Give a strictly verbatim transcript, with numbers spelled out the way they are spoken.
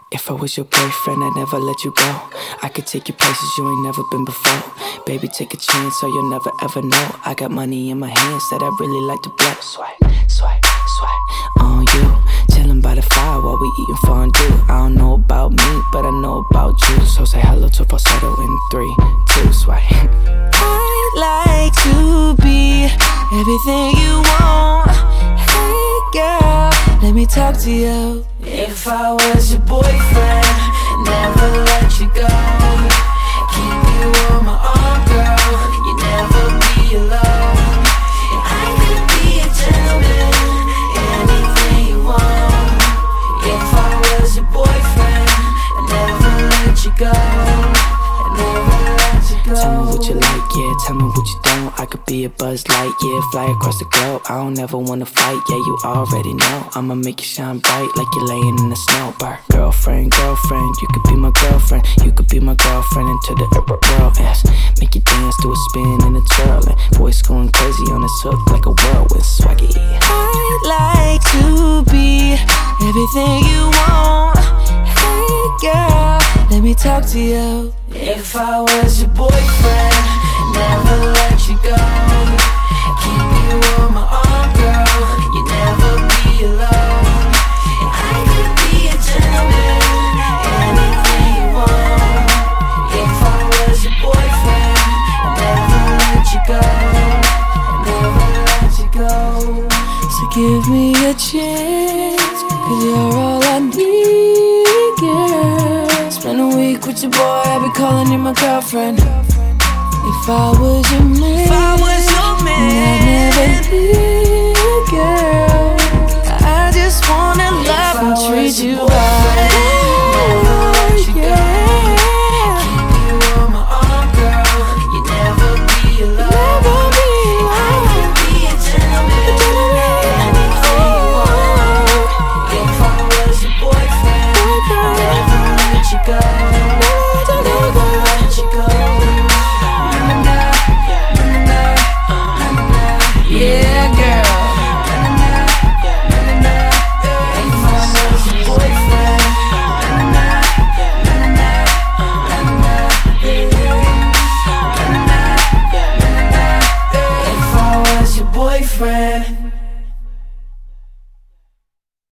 If I was your boyfriend, I'd never let you go. I could take you places you ain't never been before. Baby, take a chance so you'll never ever know. I got money in my hands that I really like to blow. Swipe, swipe, swipe on you. Chillin' by the fire while we eatin' fondue. I don't know about me, but I know about you. So say hello to falsetto in three, two, swipe. I'd like to be everything you want. Hey girl, let me talk to you. If I was your boyfriend, never let you go. Keep you on my arm, girl. You never be alone. And I could be a gentleman, anything you want. If I was your boyfriend, I'd never let you go. I'd never let you go. Tell me what you like, yeah, tell me what you don't. I could be a Buzz Light, yeah, fly across the globe. I don't ever wanna fight, yeah, you already know. I'ma make you shine bright like you're laying in the snow. Bar. Girlfriend, girlfriend, you could be my girlfriend. You could be my girlfriend into the upper world. Yes. Make you dance to a spin and a twirl. And voice going crazy on this hook like a whirlwind swaggy. I'd like to be everything you want. Hey girl, let me talk to you. If I was your boyfriend, never let you go. Keep you on my arm, girl. You never be alone. And I could be a gentleman, anything you want. If I was your boyfriend, I'd never let you go. I'd never let you go. So give me a chance, cause you're all I need, girl. Spend a week with your boy, I'll be calling you my girlfriend. If I was your man, if I was your man, I'd never leave, girl. I just wanna love and treat you right.